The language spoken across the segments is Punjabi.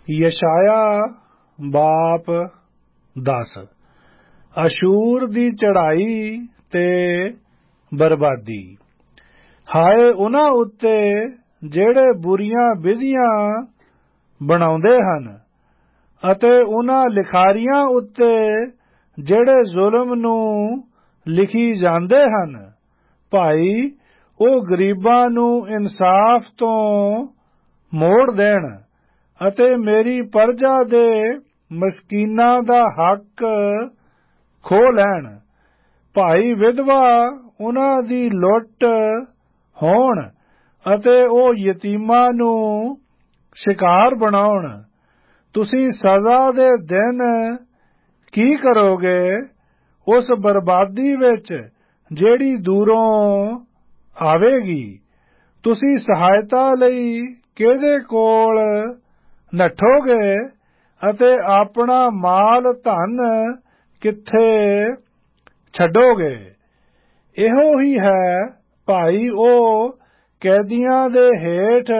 ਯਸ਼ਾਇਆ ਬਾਪ 10। ਅਸ਼ੂਰ ਦੀ ਚੜ੍ਹਾਈ ਤੇ ਬਰਬਾਦੀ। ਹਾਏ ਉਨ੍ਹਾਂ ਉੱਤੇ ਜਿਹੜੇ ਬੁਰੀਆਂ ਵਿਧੀਆਂ ਬਣਾਉਂਦੇ ਹਨ ਅਤੇ ਉਨ੍ਹਾਂ ਲਿਖਾਰੀਆਂ ਉੱਤੇ ਜਿਹੜੇ ਜ਼ੁਲਮ ਨੂੰ ਲਿਖੀ ਜਾਂਦੇ ਹਨ। ਭਾਈ ਉਹ ਗਰੀਬਾਂ ਨੂੰ ਇਨਸਾਫ ਤੋਂ ਮੋੜ ਦੇਣ ਅਤੇ ਮੇਰੀ ਪਰਜਾ ਦੇ ਮਸਕੀਨਾਂ ਦਾ ਹੱਕ ਖੋਹ ਲੈਣ। ਭਾਈ ਵਿਧਵਾ ਉਨ੍ਹਾਂ ਦੀ ਲੁੱਟ ਹੋਣ ਅਤੇ ਉਹ ਯਤੀਮਾਂ ਨੂੰ ਸ਼ਿਕਾਰ ਬਣਾਉਣ। ਤੁਸੀਂ ਸਜ਼ਾ ਦੇ ਦਿਨ ਕੀ ਕਰੋਗੇ ਉਸ ਬਰਬਾਦੀ ਵਿੱਚ ਜਿਹੜੀ ਦੂਰੋਂ ਆਵੇਗੀ? ਤੁਸੀਂ ਸਹਾਇਤਾ ਲਈ ਕਿਹਦੇ ਕੋਲ ਨੱਠੋਗੇ ਅਤੇ ਆਪਣਾ ਮਾਲ ਧਨ ਕਿੱਥੇ ਛੱਡੋਗੇ? ਇਹੋ ਹੀ ਹੈ ਭਾਈ ਉਹ ਕੈਦੀਆਂ ਦੇ ਹੇਠ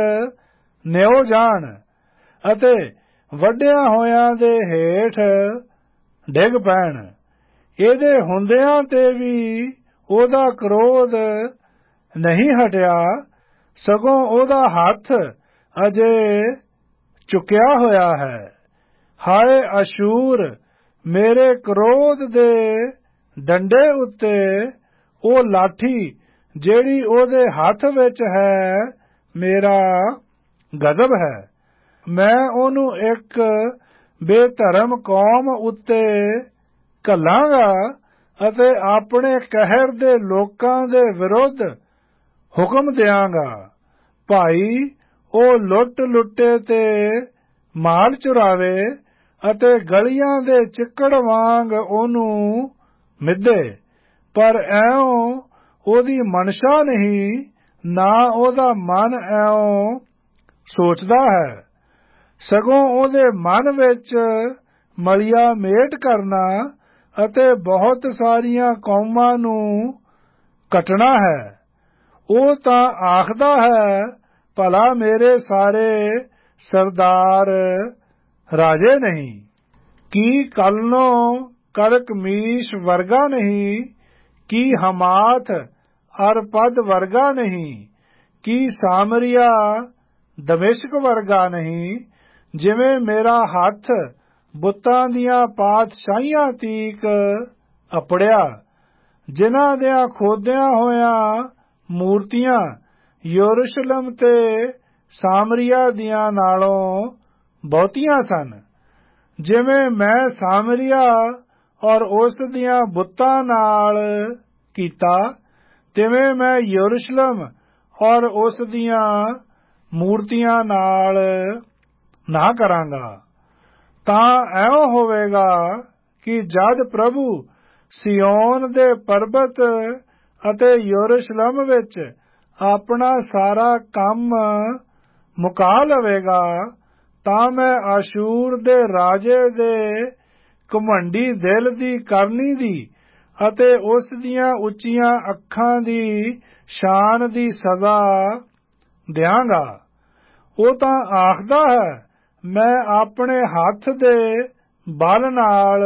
ਨਿਉ ਜਾਣ ਅਤੇ ਵੱਢਿਆਂ ਹੋਇਆਂ ਦੇ ਹੇਠ ਡਿੱਗ ਪੈਣ। ਇਹਦੇ ਹੁੰਦਿਆਂ ਤੇ ਵੀ ਉਹਦਾ ਕ੍ਰੋਧ ਨਹੀਂ ਹਟਿਆ, ਸਗੋਂ ਉਹਦਾ ਹੱਥ ਅਜੇ ਚੁੱਕਿਆ ਹੋਇਆ ਹੈ। ਹਾਏ ਅਸ਼ੂਰ, ਮੇਰੇ ਕ੍ਰੋਧ ਦੇ ਡੰਡੇ ਉੱਤੇ ਉਹ ਲਾਠੀ ਜਿਹੜੀ ਉਹਦੇ ਹੱਥ ਵਿੱਚ ਹੈ ਮੇਰਾ ਗਜ਼ਬ ਹੈ। ਮੈਂ ਉਹਨੂੰ ਇੱਕ ਬੇਧਰਮ ਕੌਮ ਉੱਤੇ ਘੱਲਾਂਗਾ ਅਤੇ ਆਪਣੇ ਕਹਿਰ ਦੇ ਲੋਕਾਂ ਦੇ ਵਿਰੁੱਧ ਹੁਕਮ ਦਿਆਂਗਾ। ਭਾਈ ਉਹ ਲੁੱਟ ਲੁੱਟੇ ਤੇ ਮਾਲ ਚੁਰਾਵੇ ਅਤੇ ਗਲੀਆਂ ਦੇ ਚਿੱਕੜ ਵਾਂਗ ਉਹਨੂੰ ਮਿੱਧੇ, ਪਰ ਐਉਂ ਉਹਦੀ ਮਨਸ਼ਾ ਨਹੀਂ, ਨਾ ਉਹਦਾ ਮਨ ਐਉਂ ਸੋਚਦਾ ਹੈ। ਸਗੋਂ ਉਹਦੇ ਮਨ ਵਿੱਚ ਮਲੀਆ ਮੇਟ ਕਰਨਾ ਅਤੇ ਬਹੁਤ ਸਾਰੀਆਂ ਕੌਮਾਂ ਨੂੰ ਕੱਟਣਾ ਹੈ। ਉਹ ਤਾਂ ਆਖਦਾ ਹੈ, ਭਲਾ ਮੇਰੇ ਸਾਰੇ ਸਰਦਾਰ ਰਾਜੇ ਨਹੀਂ? ਕੀ ਕਲਨੋ ਕਰਕਮੀਸ਼ ਵਰਗਾ ਨਹੀਂ? ਕੀ ਹਮਾਥ ਅਰਪਦ ਵਰਗਾ ਨਹੀਂ? ਕੀ ਸਾਮਰੀਆ ਦਮਿਸ਼ਕ ਵਰਗਾ ਨਹੀਂ? ਜਿਵੇਂ ਮੇਰਾ ਹੱਥ ਬੁੱਤਾਂ ਦੀਆਂ ਪਾਤਸ਼ਾਹੀਆਂ ਤੀਕ ਅਪੜਿਆ, ਜਿਨ੍ਹਾਂ ਦਿਆਂ ਖੋਦਿਆਂ ਹੋਇਆਂ ਮੂਰਤੀਆਂ ਯਰੂਸ਼ਲਮ ਤੇ ਸਾਮਰੀਆ ਦੀਆਂ ਨਾਲੋਂ ਬਹੁਤੀਆਂ ਸਨ। ਜਿਵੇਂ ਮੈਂ ਸਾਮਰੀਆ ਔਰ ਉਸ ਦੀਆਂ ਬੁੱਤਾਂ ਨਾਲ ਕੀਤਾ, ਤਿਵੇਂ ਮੈਂ ਯਰੂਸ਼ਲਮ ਔਰ ਉਸ ਦੀਆਂ ਮੂਰਤੀਆਂ ਨਾਲ ਨਾ ਕਰਾਂਗਾ। ਤਾਂ ਐਉਂ ਹੋਵੇਗਾ ਕਿ ਜਦ ਪ੍ਰਭੂ ਸਿਯੋਨ ਦੇ ਪਰਬਤ ਅਤੇ ਯਰੂਸ਼ਲਮ ਵਿੱਚ ਆਪਣਾ ਸਾਰਾ ਕੰਮ ਮੁਕਾ ਲਵੇਗਾ, ਤਾਂ ਮੈਂ ਅਸ਼ੂਰ ਦੇ ਰਾਜੇ ਦੇ ਘਮੰਡੀ ਦਿਲ ਦੀ ਕਰਨੀ ਦੀ ਅਤੇ ਉਸ ਦੀਆਂ ਉੱਚੀਆਂ ਅੱਖਾਂ ਦੀ ਸ਼ਾਨ ਦੀ ਸਜ਼ਾ ਦਿਆਂਗਾ। ਉਹ ਤਾਂ ਆਖਦਾ ਹੈ, ਮੈਂ ਆਪਣੇ ਹੱਥ ਦੇ ਬਲ ਨਾਲ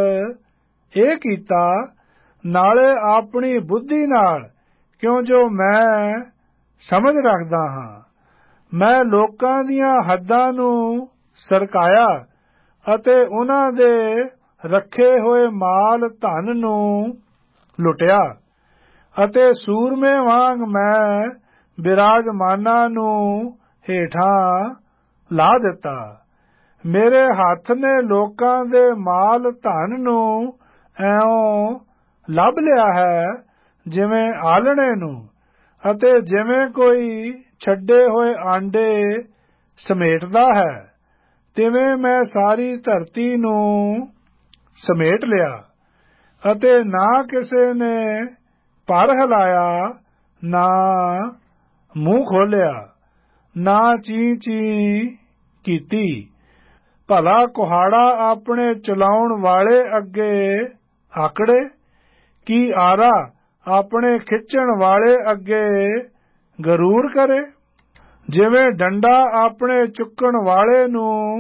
ਇਹ ਕੀਤਾ, ਨਾਲੇ ਆਪਣੀ ਬੁੱਧੀ ਨਾਲ, ਕਿਉਂ ਜੋ ਮੈਂ ਸਮਝ ਰੱਖਦਾ ਹਾਂ। ਮੈਂ ਲੋਕਾਂ ਦੀਆਂ ਹੱਦਾਂ ਨੂੰ ਸਰਕਾਇਆ ਅਤੇ ਉਨ੍ਹਾਂ ਦੇ ਰੱਖੇ ਹੋਏ ਮਾਲ ਧਨ ਨੂੰ ਲੁੱਟਿਆ, ਅਤੇ ਸੂਰਮੇ ਵਾਂਗ ਮੈਂ ਬਿਰਾਜਮਾਨਾਂ ਨੂੰ ਹੇਠਾਂ ਲਾ ਦਿੱਤਾ। ਮੇਰੇ ਹੱਥ ਨੇ ਲੋਕਾਂ ਦੇ ਮਾਲ ਧਨ ਨੂੰ ਐਉਂ ਲੱਭ ਲਿਆ ਹੈ ਜਿਵੇਂ ਆਲਣੇ ਨੂੰ, ਅਤੇ ਜਿਵੇਂ ਕੋਈ ਛੱਡੇ ਹੋਏ ਆਂਡੇ ਸਮੇਟਦਾ ਹੈ, ਤਿਵੇਂ ਮੈਂ ਸਾਰੀ ਧਰਤੀ ਨੂੰ ਸਮੇਟ ਲਿਆ, ਅਤੇ ਨਾ ਕਿਸੇ ਨੇ ਪਰ ਹਿਲਾਇਆ, ਨਾ ਮੂੰਹ ਖੋਲ੍ਹਿਆ, ਨਾ ਚੀਂ ਚੀਂ ਕੀਤੀ। ਭਲਾ ਕੁਹਾੜਾ ਆਪਣੇ ਚਲਾਉਣ ਵਾਲੇ ਅੱਗੇ ਆਕੜੇ? ਕੀ ਆਰਾ ਆਪਣੇ ਖਿੱਚਣ ਵਾਲੇ ਅੱਗੇ ਗਰੂਰ ਕਰੇ? ਜਿਵੇਂ ਡੰਡਾ ਆਪਣੇ ਚੁੱਕਣ ਵਾਲੇ ਨੂੰ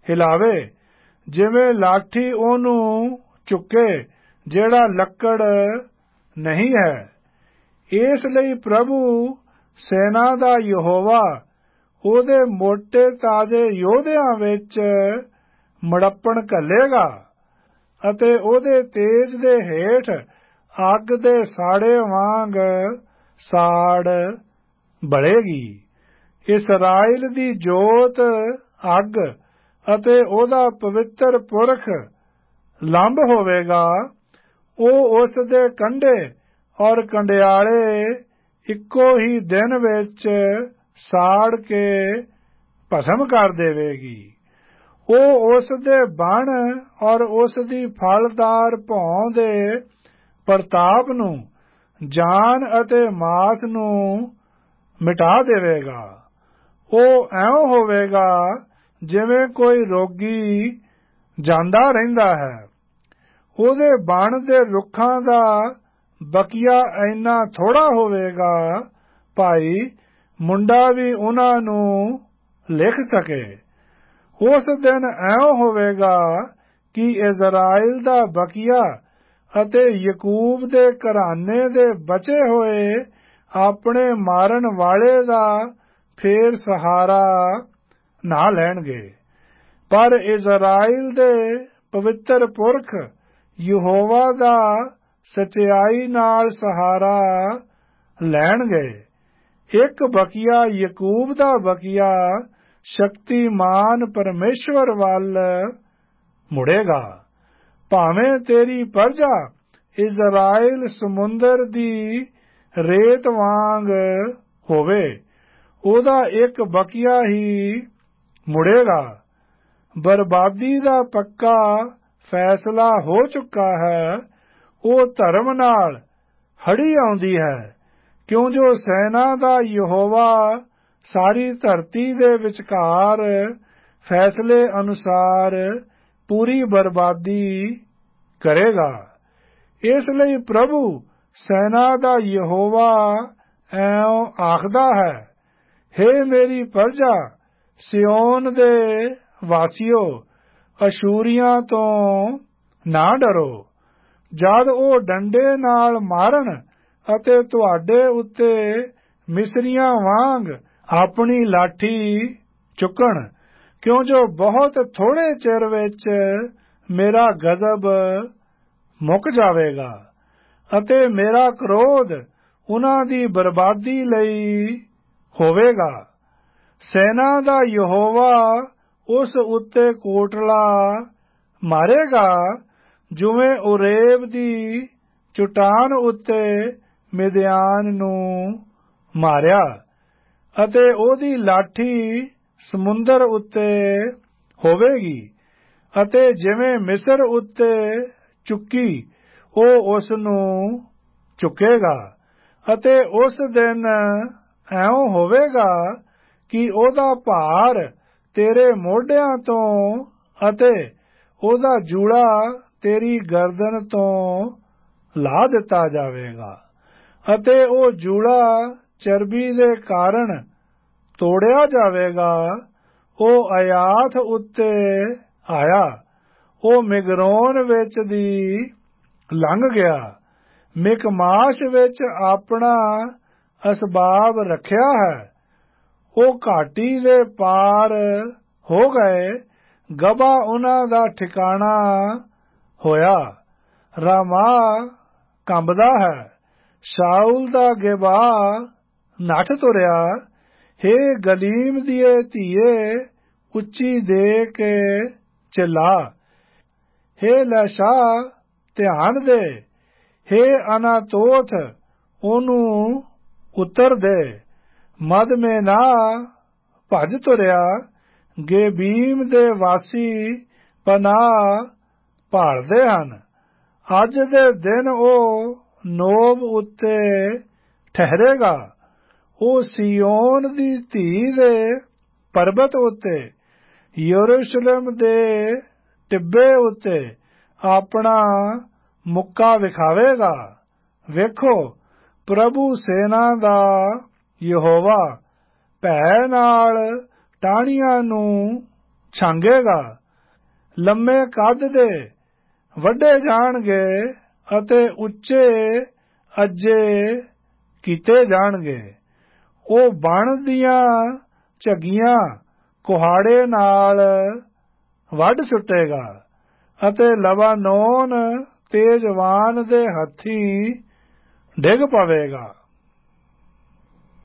ਹਿਲਾਵੇ, ਜਿਵੇਂ ਲਾਠੀ ਉਹਨੂੰ ਚੁੱਕੇ ਜਿਹੜਾ ਲੱਕੜ ਨਹੀਂ ਹੈ। ਇਸ ਲਈ ਪ੍ਰਭੂ ਸੈਨਾ ਦਾ ਯਹੋਵਾ ਉਹਦੇ ਮੋਟੇ ਤਾਜ਼ੇ ਯੋਧਿਆਂ ਵਿੱਚ ਮੜੱਪਣ ਘੱਲੇਗਾ ਅਤੇ ਉਹਦੇ ਤੇਜ ਦੇ ਹੇਠ ਅੱਗ ਦੇ ਸਾੜੇ ਵਾਂਗ ਸਾੜ ਬਲੇਗੀ। ਇਸਰਾਇਲ ਦੀ ਜੋਤ ਅੱਗ ਅਤੇ ਉਹਦਾ ਪਵਿੱਤਰ ਪੁਰਖ ਲੰਬ ਹੋਵੇਗਾ। ਉਹ ਉਸ ਦੇ ਕੰਢੇ ਔਰ ਕੰਡਿਆਲੇ ਇੱਕੋ ਹੀ ਦਿਨ ਵਿੱਚ ਸਾੜ ਕੇ ਭਸਮ ਕਰ ਦੇਵੇਗੀ। ਉਹ ਉਸ ਦੇ ਬਣ ਔਰ ਉਸ ਦੀ ਫਲਦਾਰ ਭੌਂ ਦੇ ਪ੍ਰਤਾਪ ਨੂੰ, ਜਾਨ ਅਤੇ ਮਾਸ ਨੂੰ ਮਿਟਾ ਦੇਵੇਗਾ। ਉਹ ਐਉਂ ਹੋਵੇਗਾ ਜਿਵੇਂ ਕੋਈ ਰੋਗੀ ਜਾਂਦਾ ਰਹਿੰਦਾ ਹੈ। ਉਹਦੇ ਬਣ ਦੇ ਰੁੱਖਾਂ ਦਾ ਬਕੀਆ ਇੰਨਾ ਥੋੜ੍ਹਾ ਹੋਵੇਗਾ, ਭਾਈ ਮੁੰਡਾ ਵੀ ਉਹਨਾਂ ਨੂੰ ਲਿਖ ਸਕੇ। ਉਸ ਦਿਨ ਐਉਂ ਹੋਵੇਗਾ ਕਿ ਇਜ਼ਰਾਇਲ ਦਾ ਬਕੀਆ ਅਤੇ ਯਕੂਬ ਦੇ ਘਰਾਨੇ ਦੇ ਬਚੇ ਹੋਏ ਆਪਣੇ ਮਾਰਨ ਵਾਲੇ ਦਾ ਫੇਰ ਸਹਾਰਾ ਨਾ ਲੈਣਗੇ, ਪਰ ਇਜ਼ਰਾਇਲ ਦੇ ਪਵਿੱਤਰ ਪੁਰਖ ਯਹੋਵਾ ਦਾ ਸਚਾਈ ਨਾਲ ਸਹਾਰਾ ਲੈਣਗੇ। ਇੱਕ ਬਕੀਆ ਯਕੂਬ ਦਾ ਬਕੀਆ ਸ਼ਕਤੀਮਾਨ ਪਰਮੇਸ਼ਵਰ ਵੱਲ ਮੁੜੇਗਾ। ਭਾਵੇਂ ਤੇਰੀ ਪਰਜਾ ਇਜ਼ਰਾਇਲ ਸਮੁੰਦਰ ਦੀ ਰੇਤ ਵਾਂਗ ਹੋਵੇ, ਉਹਦਾ ਇੱਕ ਬਕੀਆ ਹੀ ਮੁੜੇਗਾ। ਬਰਬਾਦੀ ਦਾ ਪੱਕਾ ਫੈਸਲਾ ਹੋ ਚੁੱਕਾ ਹੈ। ਉਹ ਧਰਮ ਨਾਲ ਹੜੀ ਆਉਂਦੀ ਹੈ, ਕਿਉਂ ਜੋ ਸੈਨਾ ਦਾ ਯਹੋਵਾ ਸਾਰੀ ਧਰਤੀ ਦੇ ਵਿਚਕਾਰ ਫੈਸਲੇ ਅਨੁਸਾਰ ਪੂਰੀ ਬਰਬਾਦੀ ਕਰੇਗਾ। ਇਸ ਲਈ ਪ੍ਰਭੂ ਸੈਨਾ ਦਾ ਯਹੋਵਾ ਐਉਂ ਆਖਦਾ ਹੈ, ਹੇ ਮੇਰੀ ਪਰਜਾ ਸਿਯੋਨ ਦੇ ਵਾਸੀਓ, ਅਸ਼ੂਰੀਆਂ ਤੋਂ ਨਾ ਡਰੋ। ਜਦ ਉਹ ਡੰਡੇ ਨਾਲ ਮਾਰਨ ਅਤੇ ਤੁਹਾਡੇ ਉੱਤੇ ਮਿਸਰੀਆਂ ਵਾਂਗ ਆਪਣੀ ਲਾਠੀ ਚੁੱਕਣ, ਕਿਉਂ ਜੋ ਬਹੁਤ ਥੋੜ੍ਹੇ ਚਿਰ ਵਿੱਚ ਮੇਰਾ ਗਜ਼ਬ ਮੁੱਕ ਜਾਵੇਗਾ ਅਤੇ ਮੇਰਾ ਕ੍ਰੋਧ ਉਹਨਾਂ ਦੀ ਬਰਬਾਦੀ ਲਈ ਹੋਵੇਗਾ। ਸੈਨਾ ਦਾ ਯਹੋਵਾ ਉਸ ਉੱਤੇ ਕੋਟਲਾ ਮਾਰੇਗਾ, ਜਿਵੇਂ ਉਰੇਬ ਦੀ ਚੁਟਾਨ ਉੱਤੇ ਮਿਦਿਆਨ ਨੂੰ ਮਾਰਿਆ, ਅਤੇ ਉਹਦੀ ਲਾਠੀ ਸਮੁੰਦਰ ਉੱਤੇ ਹੋਵੇਗੀ, ਅਤੇ ਜਿਵੇਂ ਮਿਸਰ ਉੱਤੇ ਚੁੱਕੀ ਉਹ ਉਸ ਨੂੰ ਚੁੱਕੇਗਾ। ਅਤੇ ਉਸ ਦਿਨ ਐਉਂ ਹੋਵੇਗਾ ਕਿ ਉਹਦਾ ਭਾਰ ਤੇਰੇ ਮੋਢਿਆਂ ਤੋਂ ਅਤੇ ਉਹਦਾ ਜੂੜਾ ਤੇਰੀ ਗਰਦਨ ਤੋਂ ਲਾ ਦਿੱਤਾ ਜਾਵੇਗਾ, ਅਤੇ ਉਹ ਜੂੜਾ ਚਰਬੀ ਦੇ ਕਾਰਨ ਤੋੜਿਆ ਜਾਵੇਗਾ। ਉਹ ਆਯਾਥ ਉੱਤੇ ਆਇਆ, ਉਹ ਮਿਗਰੋਨ ਵਿੱਚ ਦੀ ਲੰਘ ਗਿਆ, ਮਿਕਮਾਸ਼ ਵਿੱਚ ਆਪਣਾ ਅਸਬਾਬ ਰੱਖਿਆ ਹੈ। ਉਹ ਘਾਟੀ ਦੇ ਪਾਰ ਹੋ ਗਏ, ਗਬਾ ਉਹਨਾਂ ਦਾ ਠਿਕਾਣਾ ਹੋਇਆ। ਰਾਮਾ ਕੰਬਦਾ ਹੈ, ਸ਼ਾਉਲ ਦਾ ਗੇਬਾ ਨੱਠ ਤੁਰਿਆ। ਹੇ ਗਲੀਮ ਦੀਏ ਧੀਏ, ਉੱਚੀ ਦੇ ਕੇ ਚਿੱਲਾ। ਹੇ ਲੈਸ਼ਾ, ਧਿਆਨ ਦੇ। ਹੇ ਅਨਾਤੋਥ, ਉਹਨੂੰ ਉੱਤਰ ਦੇ। ਮਦਮੇਨਾ ਭੱਜ ਤੁਰਿਆ, ਗੇਬੀਮ ਦੇ ਵਾਸੀ ਪਨਾਹ ਭਾਲਦੇ ਹਨ। ਅੱਜ ਦੇ ਦਿਨ ਉਹ ਨੋਬ ਉੱਤੇ ਠਹਿਰੇਗਾ। ਉਹ ਸੀਯੋਨ ਦੀ ਧੀ ਦੇ ਪਰਬਤ ਉੱਤੇ, ਯਰੂਸ਼ਲਮ ਦੇ ਟਿੱਬੇ ਉੱਤੇ ਆਪਣਾ ਮੁੱਕਾ ਵਿਖਾਵੇਗਾ। ਵੇਖੋ, ਪ੍ਰਭੂ ਸੈਨਾ ਦਾ ਯਹੋਵਾ ਭੈ ਨਾਲ ਟਾਹਣੀਆਂ ਨੂੰ ਛਾਂਗੇਗਾ ਲੰਮੇ ਕੱਦ ਦੇ ਵੱਢੇ ਜਾਣਗੇ ਅਤੇ ਉੱਚੇ ਅੱਜੇ ਕੀਤੇ ਜਾਣਗੇ। ਉਹ ਬਣ ਦੀਆਂ ਝੱਗੀਆਂ ਕੁਹਾੜੇ ਨਾਲ ਵੱਢ ਸੁੱਟੇਗਾ ਅਤੇ ਲਬਾਨੋਨ ਤੇਜਵਾਨ ਦੇ ਹੱਥੀਂ ਡਿੱਗ ਪਵੇਗਾ।